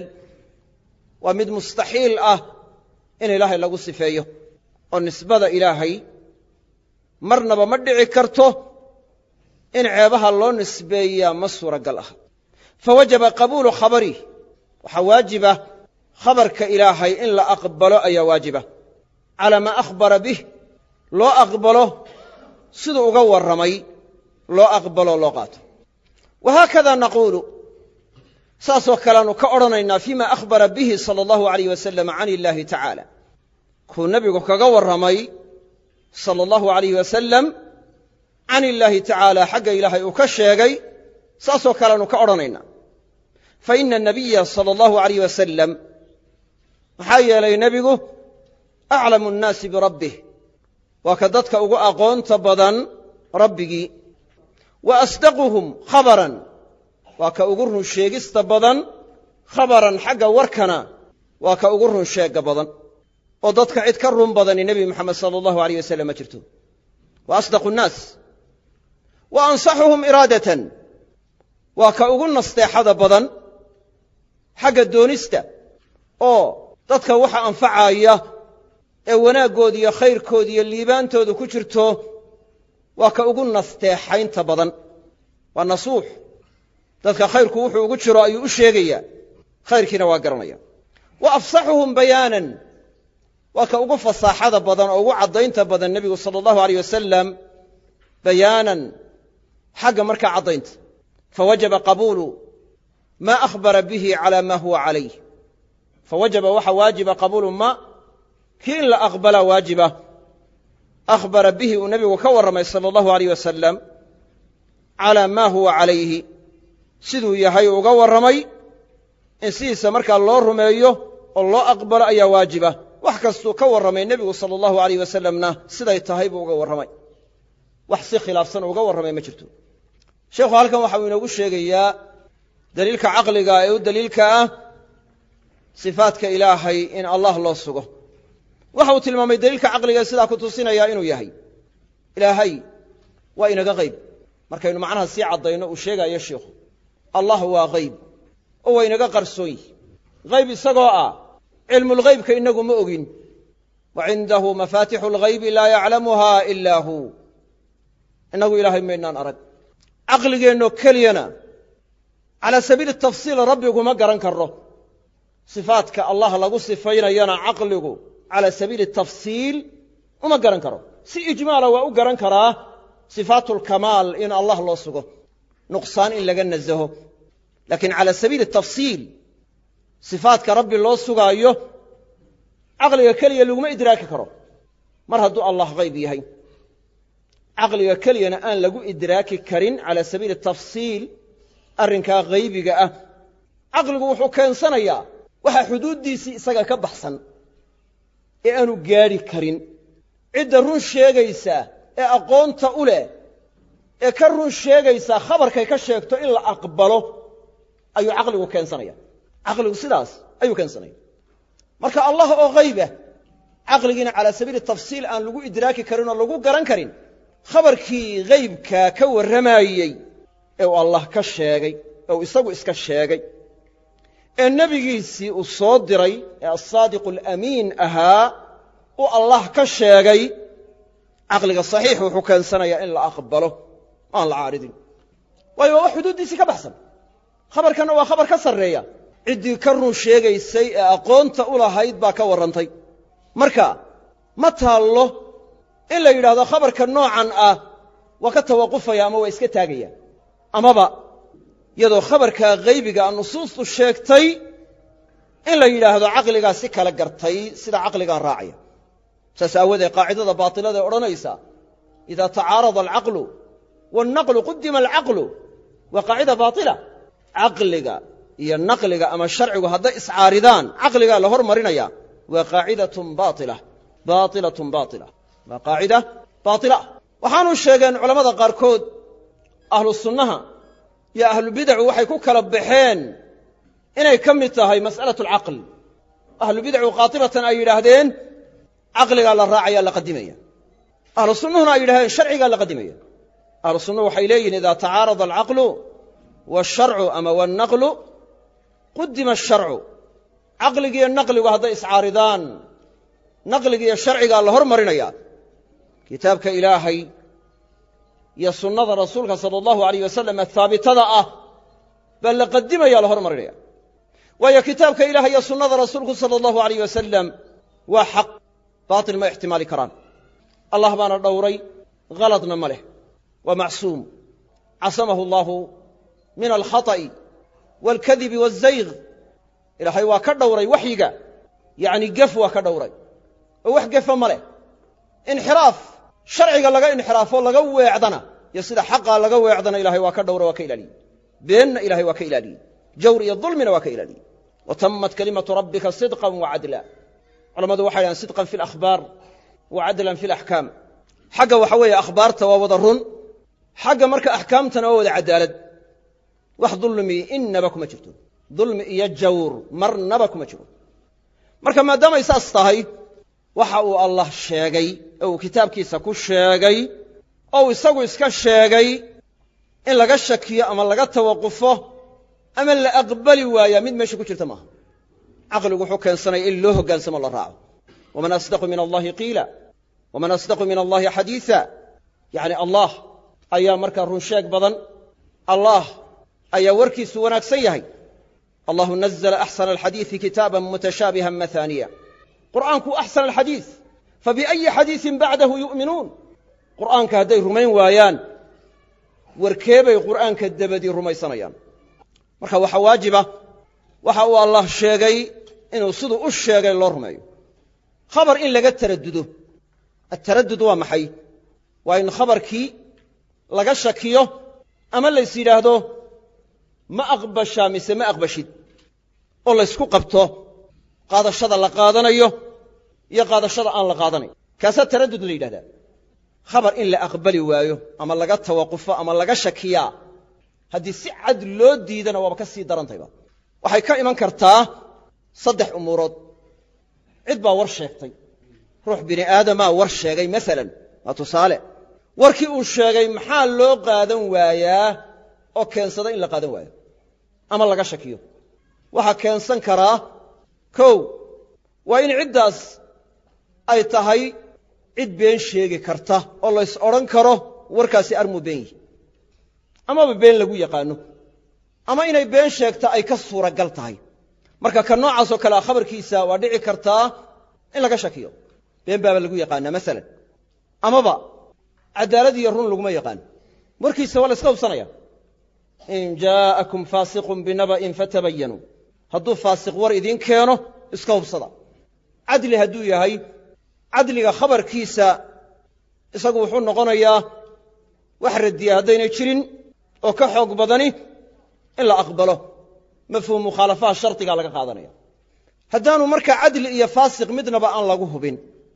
waa mid mustaxiil ah in ilaahay lagu sifeeyo oo nisbada ilaahay marnaba ma dhici karto in ceebaha loo nisbeeyaa ma suuragal ah fawajaba qabuulu khabarih waxaa waajiba khabarka ilaahay in la aqbalo ayaa waajiba calaa maa akhbara bih loo aqbalo siduu uga warramay loo aqbaloo loo qaato wahaakada naquulu saasoo kaleanu ka odhanaynaa fiima akhbara bihi sala allahu alayh wasalam can illaahi tacaala kuu nebigu kaga warramay sala allahu alayh wasalam can illaahi tacaala xagga ilaahay uu ka sheegay saasoo kaleanu ka odhanaynaa fa ina anabiya sala allahu alayh wasalam maxaa yeelay nebigu aclamu nnaasi birabbih waa ka dadka ugu aqoonta badan rabbigii wa asdaquhum khabaran waa ka ugu run sheegista badan khabaran xagga warkana waa ka ugu run sheegga badan oo dadka cid ka run badani nebi moxamed sala allahu alayh wasalam ma jirto wa asdaqu nnaas wa ansaxuhum iraadatan waa ka ugu nasteexada badan xagga doonista oo dadka waxa anfacaya ee wanaaggooda iyo khayrkooda iyo liibaantooda ku jirto waa ka ugu nasteexaynta badan waa nasuux dadka khayrku wuxuu ugu jiro ayuu u sheegayaa khayrkiina waa garanaya wa afsaxuhum bayaanan waa ka ugu fasaaxada badan oo ugu caddaynta badan nebigu sala allahu alayh wasalam bayaanan xagga markaa caddaynta fawajaba qabuulu maa akhbara bihi calaa maa huwa calayh fawajaba waxa waajiba qabuulu ma kii in la aqbalaa waajiba akhbara bihi uu nebigu ka warramay sala allahu alayh wasalam calaa maa huwa calayhi siduu yahay uga warramay in sidiisa markaa loo rumeeyo oo loo aqbalo ayaa waajiba wax kastuu ka warramay nebigu sala allahu alayh wasalamna siday tahay buu uga warramay wax si khilaafsan uga warramay ma jirto sheekhu halkan waxa uu inoogu sheegayaa daliilka caqliga ee u daliilka ah sifaadka ilaahay in allah loo sugo waxa uu tilmaamay daliilka caqliga ee sidaa ku tusinayaa inuu yahay ilaahay waa inaga qayb markaynu macnaha sii caddayno uu sheegayo sheikhu allah waa qayb oo waa inaga qarsoon yihi qayb isagoo ah cilmulghaybka inagu ma ogin wa cindahu mafaatixu lghaybi laa yaclamuha ilaa hu inagu ilaahay maynaan arag caqligeenno keliyana calaa sabiili tafsiil rabbiguma garan karno sifaadka allah lagu sifaynayana caqligu calaa sabiili tafsiil uma garan karo si ijmaala waa u garan karaa sifaatulkamaal in allah loo sugo nuqsaan in laga nasaho laakiin calaa sabiili tafsiil sifaadka rabbi loo sugaayo caqliga keliya laguma idraaki karo mar hadduu allah hayb yahay caqliga keliyana aan lagu idraaki karin calaa sabiili tafsiil arrinkaa haybiga ah caqligu wuxuu keensanayaa waxa xuduuddiisii isaga ka baxsan ee aanu gaadhi karin cidda run sheegaysa ee aqoonta u leh ee ka run sheegaysaa khabarkay ka sheegto in la aqbalo ayuu caqligu keensanaya caqligu sidaas ayuu keensanaya marka allah oo haybah caqligiina calaa sabiili tafsiil aan lagu idraaki karin oo lagu garan karin khabarkii haybkaa ka warramayey ee uu allah ka sheegay ee uu isagu iska sheegay ee nebigiisii uu soo diray ee asaadiqu alamiin ahaa uu allah ka sheegay caqliga saxiix wuxuu keensanayaa in la aqbalo aan la caaridin waayo waa wax xuduuddiisii ka baxsan khabarkanna waa khabar ka sarreeya ciddii ka run sheegaysay ee aqoonta u lahayd baa ka warrantay marka ma taallo in la yidhaahdo khabarka noocan ah waa ka tawaqufaya ama waa iska taagaya amaba iyadoo khabarkaa haybiga a nusuustu sheegtay in la yidhaahdo caqligaa si kala gartay sida caqligaan raacaya saas aawoodee qaacidada baatilada ee odhanaysa idaa tacaarada alcaqlu waalnaqlu qudima alcaqlu waa qaacida baatila caqliga iyo naqliga ama sharcigu hadday iscaaridaan caqligaa la hormarinaya waa qaacidatun baatila baatilatun baatila waa qaacida baatila waxaanu sheegeen culammada qaarkood ahlu sunnaha iyo ahlubidacu waxay ku kala baxeen inay ka mid tahay mas'alatu alcaql ahlubidacu qaatibatan ay yidhaahdeen caqligaa la raacaya la qadimaya ahlu sunnuhuna ay yidhahdeen sharcigaa la qadimaya ahlu sunnuhu waxay leeyihin idaa tacaarada alcaqlu waasharcu ama wannaqlu qudima asharcu caqligiiyo naqligu hadday iscaaridaan naqligiiyo sharcigaa la hormarinaya kitaabka ilaahay iyo sunnada rasuulka sala allahu alayh wasalam ee haabitada ah baa la qadimaya la hormarinaya waayo kitaabka ilahay iyo sunnada rasuulku sala allahu alayh wasalam waa xaq baatil ma ixtimaali karaan allah baana dhowray haladna ma leh waa macsuum casamahu allahu min alkhata'i waalkadibi waazayg ilaahay waa ka dhowray waxyiga yacni gef waa ka dhowray oo wax gefa ma leh inxiraaf sharciga laga inxiraafo laga weecdana iyo sida xaqaa laga weecdana ilaahay waa ka dhowra waa ka ilaaliyey beenna ilaahay waa ka ilaaliyey jawr iyo dulmina waa ka ilaaliyey watammat kalimatu rabbika sidqan wacadla culammadu waxay dhahaan sidqan fi alakhbaar wacadlan fi alaxkaam xagga waxa weeye akhbaarta waa wada run xagga marka axkaamtana waa wada cadaalad wax dulmi innaba kuma jirto dulmi iyo jawr marnaba kuma jiro marka maadaamay saas tahay waxa uu allah sheegay oo uu kitaabkiisa ku sheegay oo isagu iska sheegay in laga shakiyo ama laga tawaqufo ama la aqbali waaya mid meesha ku jirta maaha caqligu wuxuu keensanaya in loo hoggaansamo la raaco waman asdaqu min allahi qiila waman asdaqu min allahi xadiisa yacni allah ayaa markaa run sheeg badan allah ayaa warkiisu wanaagsan yahay allahu nazla axsana alxadiisi kitaaban mutashaabihan mahaaniya qur'aanku axsana alxadiis fabiأyi xadiisin bacdahu yu'minuun qur'aanka hadday rumayn waayaan warkeebay qur'aanka dabadii rumaysanayaan marka waxaa waajiba waxa uu allah sheegay inuu siduu u sheegay loo rumeeyo khabar in laga taradudo ataraddud waa maxay waa in khabarkii laga shakiyo ama lays yidhaahdo ma aqbashaa mise ma aqbashid oo laysku qabto qaadashada la qaadanayo iyo qaadashada aan la qaadanayn kaasaa taraddud la yidhahdaa khabar in la aqbali waayo ama laga tawaqufo ama laga shakiyaa haddii si cad loo diidana waaba ka sii darantayba waxay ka iman kartaa saddex umuurood cid baa war sheegtay ruux bini aadamaa war sheegay maalan waa tusaale warkii uu sheegay maxaa loo qaadan waayaa oo keensada in la qaadan waayo ama laga shakiyo waxaa keensan karaa kow waa in ciddaas ay tahay cid been sheegi karta oo lays odhan karo warkaasi armuu been yihi amaba been lagu yaqaano ama inay been sheegta ay ka suuragal tahay marka ka noocaasoo kale a khabarkiisa waa dhici kartaa in laga shakiyo been baaba lagu yaqaanaa maalan amaba cadaalad iyo run laguma yaqaano warkiisa waa la iska hubsanaya in jaa'akum faasiqun binaba'in fatabayanuu hadduu faasiq war idiin keeno iska hubsada cadli hadduu yahay cadliga khabarkiisa isagu wuxuu noqonayaa wax radiya haddaynay jirin oo ka xoog badani in la aqbalo mafhuum mukhaalafaha shardigaa laga qaadanaya haddaanu markaa cadli iyo faasiq midnaba aan lagu hubin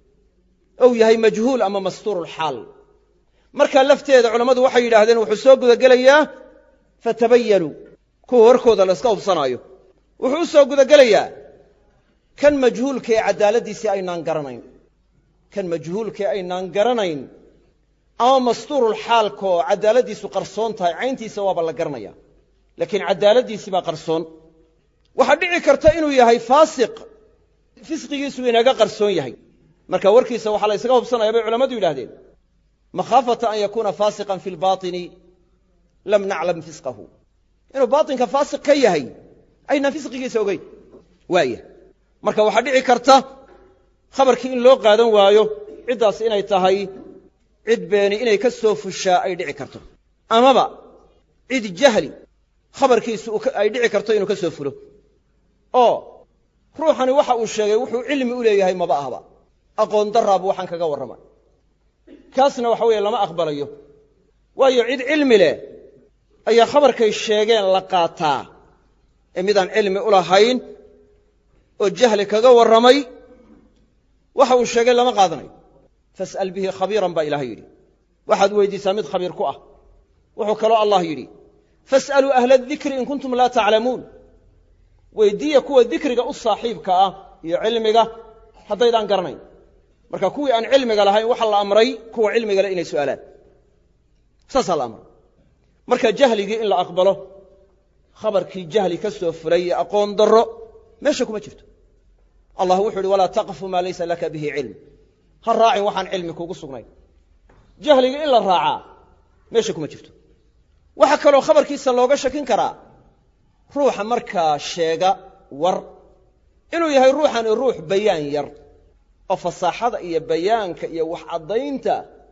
ou yahay majhuul ama mastuurulxaal markaa lafteeda culammadu waxay yidhaahdeen wuxuu soo gudagelayaa fatabayanuu kuwa warkooda la iska hubsanaayo wuxuu u soo gudagelayaa kan majhuulka ee caddaaladdiisii aynaan garanayn kan majhuulkae aynaan garanayn ama mastuurulxaalkaoo caddaaladdiisu qarsoon tahay cayntiisa waaba la garanaya laakiin caddaaladdiisii baa qarsoon waxaa dhici karta inuu yahay faasiq fisqigiisu inaga qarsoon yahay marka warkiisa waxaa la ysaga hubsanaya bay culammadu yidhahdeen makhaafata an yakuuna faasiqan fi lbaatini lam naclam fisqahu inuu baatinka faasiq ka yahay aynaan fisqigiisa ogeyn waaya marka waxaa dhici karta khabarkii in loo qaadan waayo ciddaas inay tahay cid beeni inay ka soo fushaa ay dhici karto amaba cid jahli khabarkiisu ay dhici karto inuu ka soo fulo oo ruuxani waxa uu sheegay wuxuu cilmi u leeyahay maba ahba aqoon daraabu waxaan kaga warrama kaasna waxa weeye lama aqbalayo waayo cid cilmi leh ayaa khabarkay sheegeen la qaataa ee midaan cilmi u lahayn oo jahli kaga warramay waxa uu sheegay lama qaadanayo fas'al bihi khabiiran baa ilaahay yidhi waxaad weydiisaa mid khabiir ku ah wuxuu kaloo allah yidhi fas'aluu ahla adikri in kuntum laa taclamuun weydiiya kuwa dikriga u saaxiibka ah iyo cilmiga haddaydaan garanayn marka kuwii aan cilmiga lahayn waxaa la amray kuwa cilmiga leh inay su'aalaan saasaa la amray marka jahligii in la aqbalo khabarkii jahli ka soo fulay iyo aqoon darro meesha kuma jirto allah wuxuu uhi walaa taqfu maa laysa laka bihi cilm ha raacin waxaan cilmi kuugu sugnayn jahligii in la raacaa meesha kuma jirto waxaa kaloo khabarkiisa looga shakin karaa ruuxa markaa sheega war inuu yahay ruuxani ruux bayaan yar oo fasaaxada iyo bayaanka iyo wax caddaynta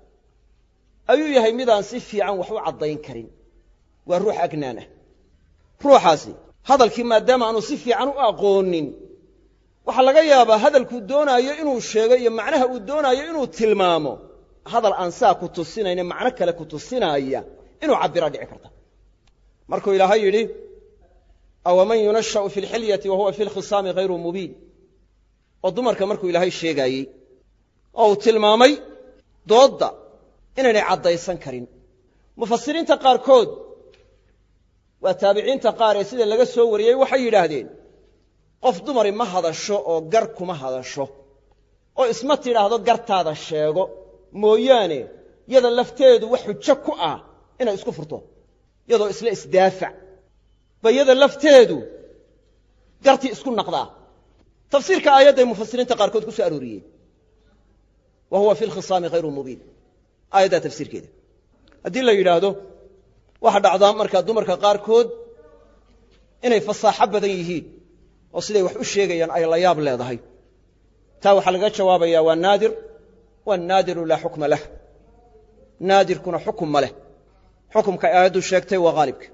ayuu yahay midaan si fiican wax u caddayn karin waa ruux agnaan ah ruuxaasi hadalkii maadaama aanu si fiican u aqoonin waxaa laga yaabaa hadalkuu doonaayo inuu sheego iyo macnaha uu doonaayo inuu tilmaamo hadal aan saa ku tusinayna macno kale ku tusinaya inuu cabira dhici karta markuu ilaahay yidhi awaman yunashau fi lxilyati wahuwa fi lkhisaami hayru mubiin oo dumarka markuu ilaahay sheegaayey oo uu tilmaamay doodda inaynay caddaysan karin mufasiriinta qaarkood waa taabiciinta qaar ee sida laga soo wariyey waxay yidhaahdeen qof dumari ma hadasho oo gar kuma hadasho oo isma tidhaahdo gartaada sheego mooyaane yada lafteedu wax xujo ku ah inay isku furto yadoo isla isdaafac ba yada lafteedu gartii isku naqdaa tafsiirka aayadday mufasiriinta qaarkood ku soo arooriyeen wa huwa fi lkhisaami hayru mubiin aayaddaa tafsiirkeeda haddii la yidhaahdo waxa dhacdaa markaa dumarka qaarkood inay fasaaxo badan yihiin oo siday wax u sheegayaan ay la yaab leedahay taa waxaa laga jawaabayaa waa naadir waannaadiru laa xukma lah naadirkuna xukum ma leh xukumka ay aayaddu sheegtay waa haalibka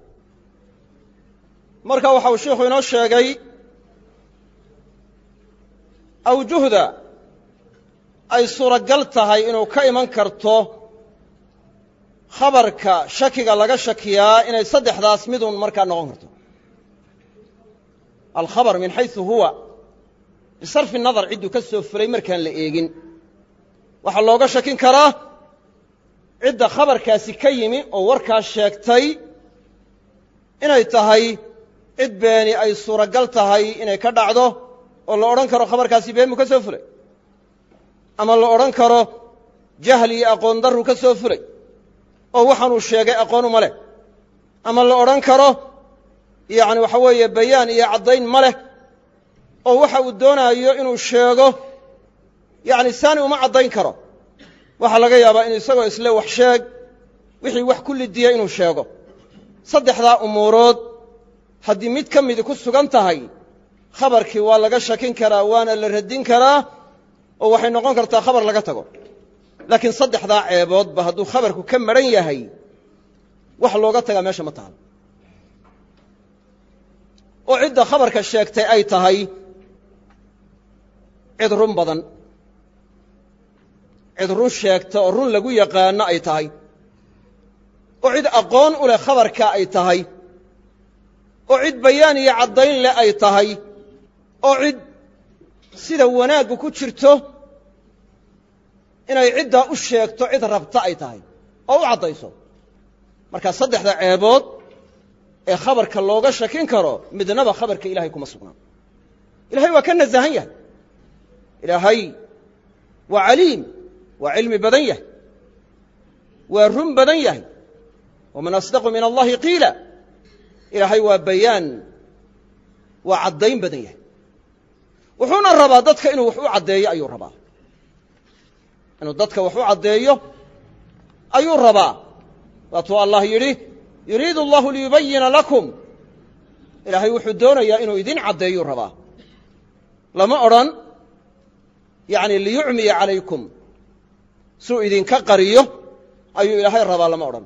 marka waxa uu sheikhu inoo sheegay awjuhda ay suuragal tahay inuu ka iman karto khabarka shakiga laga shakiyaa inay saddexdaas midun markaa noqon karto alkhabar min xaysu huwa bisarfi nadar cidduu ka soo fulay markaan la eegin waxaa looga shakin karaa cidda khabarkaasi ka yimi oo warkaas sheegtay inay tahay cid beeni ay suuragal tahay inay ka dhacdo oo la odhan karo khabarkaasi been buu ka soo fulay ama la odhan karo jahli iyo aqoon darru ka soo fulay oo waxaanuu sheegay aqoon uma leh ama la odhan karo yacni waxa weeye bayaan iyo caddayn ma leh oo waxa uu doonaayo inuu sheego yacni saani uma caddayn karo waxaa laga yaabaa inuu isagoo isle wax sheeg wixii wax ku lidiya inuu sheego saddexdaa umuurood haddii mid ka midi ku sugan tahay khabarkii waa laga shakin karaa waana la radin karaa oo waxay noqon kartaa khabar laga tago laakiin saddexdaa ceeboodba hadduu khabarku ka maran yahay wax looga tagaa meesha ma tahan oo cidda khabarka sheegtay ay tahay cid run badan cid run sheegta oo run lagu yaqaano ay tahay oo cid aqoon u leh khabarka ay tahay oo cid bayaan iyo caddayn leh ay tahay oo cid sida wanaaggu ku jirto inay ciddaa u sheegto cid rabta ay tahay oo u caddayso markaa saddexda ceebood ee khabarka looga shakin karo midnaba khabarka ilahay kuma sugnaan ilahay waa ka nasahan yahay ilaahay waa caliim waa cilmi badan yahay waa run badan yahay waman asdaqu min allahi qiila ilaahay waa bayaan waa caddayn badan yahay wuxuuna rabaa dadka inuu wax u caddeeyo ayuu rabaa inuu dadka wax u caddeeyo ayuu rabaa waatuu allah yidhi yuriidu allahu liyubayina lakum ilaahay wuxuu doonayaa inuu idin caddeeyuu rabaa lama odhan yacni liyucmiya calaykum suu idinka qariyo ayuu ilaahay rabaa lama odhan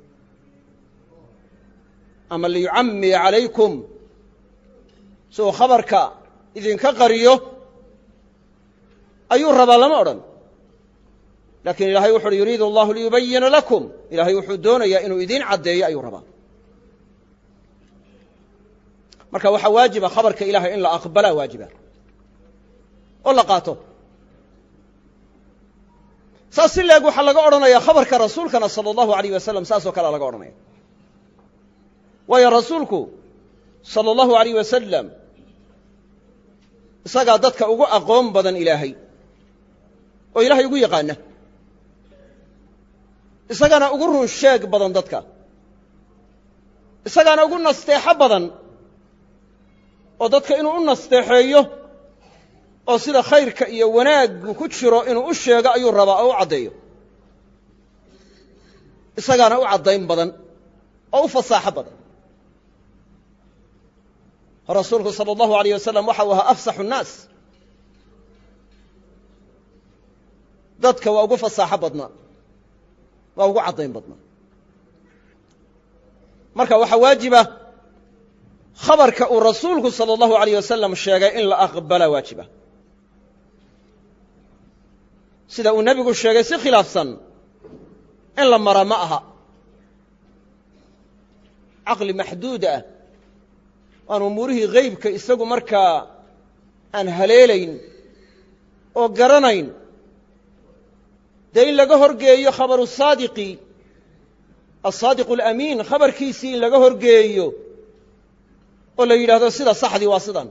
ama liyucammiya calaykum suu khabarka idinka qariyo ayuu rabaa lama odhan laakiin ilaahay wuxu uhi yuriidu allahu liyubayina lakum ilaahay wuxuu doonayaa inuu idiin caddeeyo ayuu rabaa marka waxaa waajiba khabarka ilahay in la aqbalaa waajiba oo la qaato saas si leeg waxaa laga odhanaya khabarka rasuulkana sala allahu alayh wasalam saasoo kalea laga odhanaya waayo rasuulku sala allahu alayh wasalam isagaa dadka ugu aqoon badan ilaahay oo ilaahay ugu yaqaana isagaana ugu run sheeg badan dadka isagaana ugu nasteexo badan oo dadka inuu u nasteexeeyo oo sida khayrka iyo wanaaggu ku jiro inuu u sheego ayuu rabaa oo u caddeeyo isagaana u caddayn badan oo u fasaaxo badan rasuulku sala allahu alayh wasalam waxa uu ahaa afsaxu nnaas dadka waa ugu fasaaxo badnaa waa ugu caddayn badnaa marka waxaa waajiba khabarka uu rasuulku sala allahu alayh wasalam sheegay in la aqbala waajiba sida uu nebigu sheegay si khilaafsan in la mara ma aha caqli maxduud ah aan umuurihii haybka isagu markaa aan haleelayn oo garanayn dee in laga horgeeyo khabaru saadiqi asaadiqu alamiin khabarkiisii in laga horgeeyo oo la yidhaahdo sida saxdii waa sidan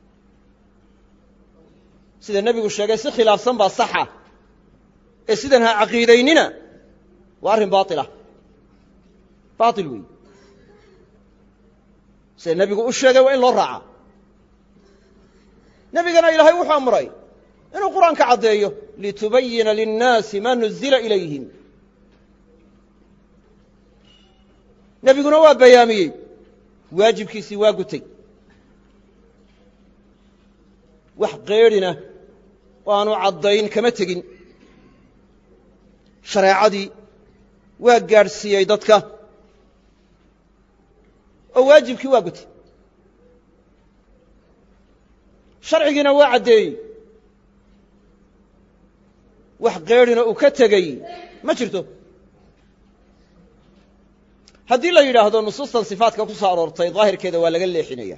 sida nebigu sheegay si khilaafsan baa saxa ee sidan ha caqiidaynina waa arrin baailah baail weey sida nebigu u sheegay waa in loo raaca nebigana ilaahay wuxuu amray inuu qur'aanka caddeeyo litubayina linnaasi ma nuzila ilayhim nebiguna waa bayaamiyey waajibkiisii waa gutay wax qeedhina oo aanu caddayn kama tegin shareecadii waa gaadhsiiyey dadka oo waajibkii waa gutay sharcigiina waa caddeeyey wax qeedhina uu ka tegey ma jirto haddii la yidhaahdo nusuustan sifaatka ku soo aroortay daahirkeeda waa laga leexinaya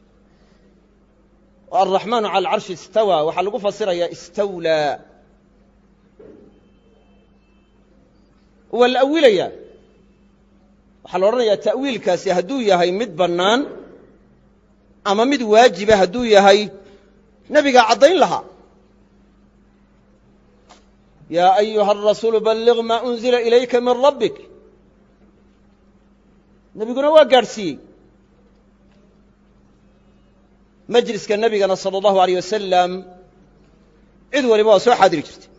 oo alraxmaanu cala alcarshi istawaa waxaa lagu fasirayaa istawlaa waa la awilayaa waxaa la odhanayaa ta'wiilkaasi hadduu yahay mid bannaan ama mid waajiba hadduu yahay nebigaa caddayn lahaa yaa ayuha arasuulu balliq maa unzila ilayka min rabbik nebiguna waa gaadhsiiyey majliska nebigana sala allahu alayh wasalam cid waliba waa soo xaadiri jirtay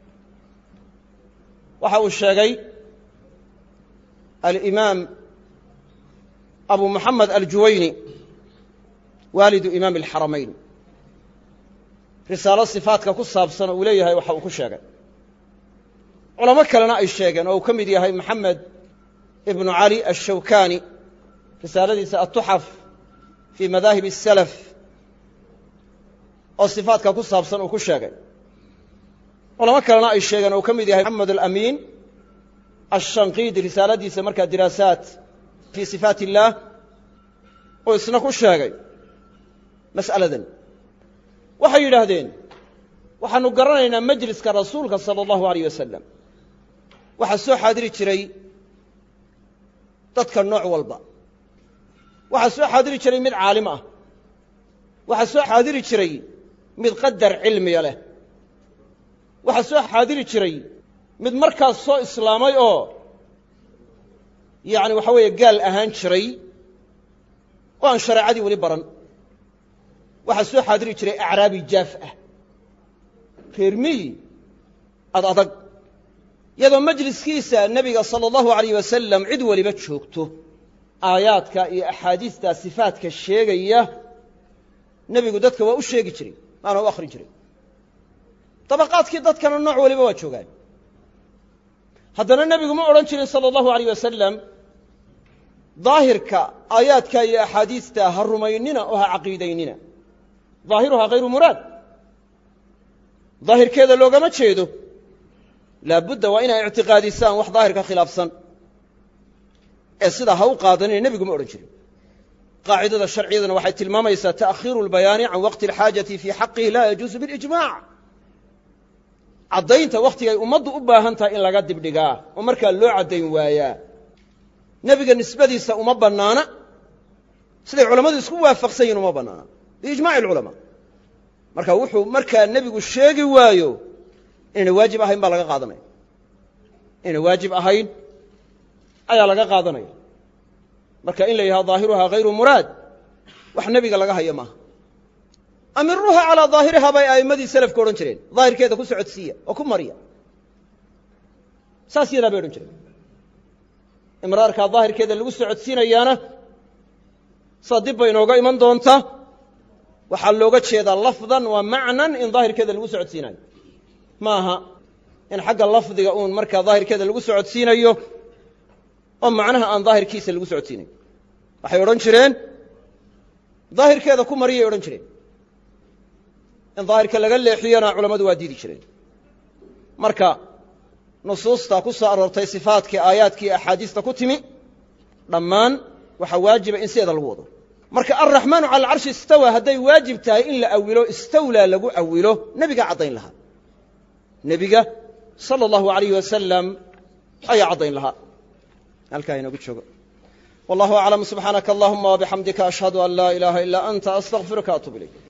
waxa uu sheegay alimaam abu muxamed aljuwayni waalidu imaam alxaramayn risaalo sifaatka ku saabsan oo uu leeyahay waxa uu ku sheegay culamo kalena ay sheegeen oo uu ka mid yahay maxamed ibnu cali ashawkani risaaladiisa atuxaf fii madaahib الsalaf oo sifaatka ku saabsan uu ku sheegay culamo kalena ay sheegeen oo uu ka mid yahay maxamed alamiin ashanqiidi risaaladiisa markaa diraasaat fii sifaat illaah oo isna ku sheegay mas'aladan waxay yidhaahdeen waxaanu garanaynaa majliska rasuulka sala allahu alayh wasalam waxaa soo xaadiri jiray dadka nooc walba waxaa soo xaadiri jiray mid caalim ah waxaa soo xaadiri jiray mid qadar cilmiya leh waxaa soo xaadiri jiray mid markaas soo islaamay oo yacni waxa weeye gaal ahaan jiray oo aan shareecadii weli baran waxaa soo xaadiri jiray acraabi jaaf ah reer miyi ad adag iyadoo majliskiisa nebiga sala allahu alayh wasalam cid weliba joogto aayaadka iyo axaadiista sifaatka sheegaya nebigu dadka waa u sheegi jiray maana u akhrin jiray dabaqaadkii dadkana nooc waliba waa joogaan haddana nebigu ma odhan jirin sala allahu alayh wasalam daahirka aayaadka iyo axaadiista ha rumaynina oo ha caqiidaynina daahiruhaa hayru muraad daahirkeeda loogama jeedo laabudda waa inay ictiqaadisaan wax daahirka khilaafsan ee sidaa ha u qaadanina nebigu ma odhan jirin qaacidada sharciyaduna waxay tilmaamaysaa ta'khiiru اlbayaani can waqti اlxaajati fii xaqihi laa yajuusu biاlijmac caddaynta wakhtigay ummaddu u baahan tahay in laga dibdhigaa oo markaa loo caddayn waayaa nebiga nisbadiisa uma bannaana siday culammadu isku waafaqsan yihin uma bannaana biijmaci alculamaa marka wuxuu markaa nebigu sheegi waayo inayna waajib ahayn baa laga qaadanaya inayna waajib ahayn ayaa laga qaadanaya marka in la yidhaha daahiruhaa hayru muraad wax nebiga laga hayo maaha amiruuha calaa daahirihaa bay a'immadii selafka odhan jireen daahirkeeda ku socodsiiya oo ku mariya saas yadaa bay odhan jireen imraarkaa daahirkeeda lagu socodsiinayaana saa dib bay inooga iman doonta waxaa looga jeedaa lafdan waa macnan in daahirkeeda lagu socodsiinayo ma aha in xagga lafdiga uun markaa daahirkeeda lagu socodsiinayo oo macnaha aan daahirkiisa lagu socodsiinayo waxay odhan jireen daahirkeeda ku mariyay odhan jireen in daahirka laga leexiyana culammadu waa diidi jireen marka nusuustaa ku soo aroortay sifaadkii aayaadkii axaadiista ku timi dhammaan waxaa waajiba in sideeda lagu wado marka alraxmaanu cala alcarshi istawaa hadday waajib tahay in la awilo istawlaa lagu awilo nebigaa caddayn lahaa nebiga sala allahu alayh wasalam ayaa caddayn lahaa halkaa inagu joogo wallahu aclam subxaanaka allahuma wabixamdika ashhadu an laa ilaaha ilaa anta astaqfiruka atuub ilayk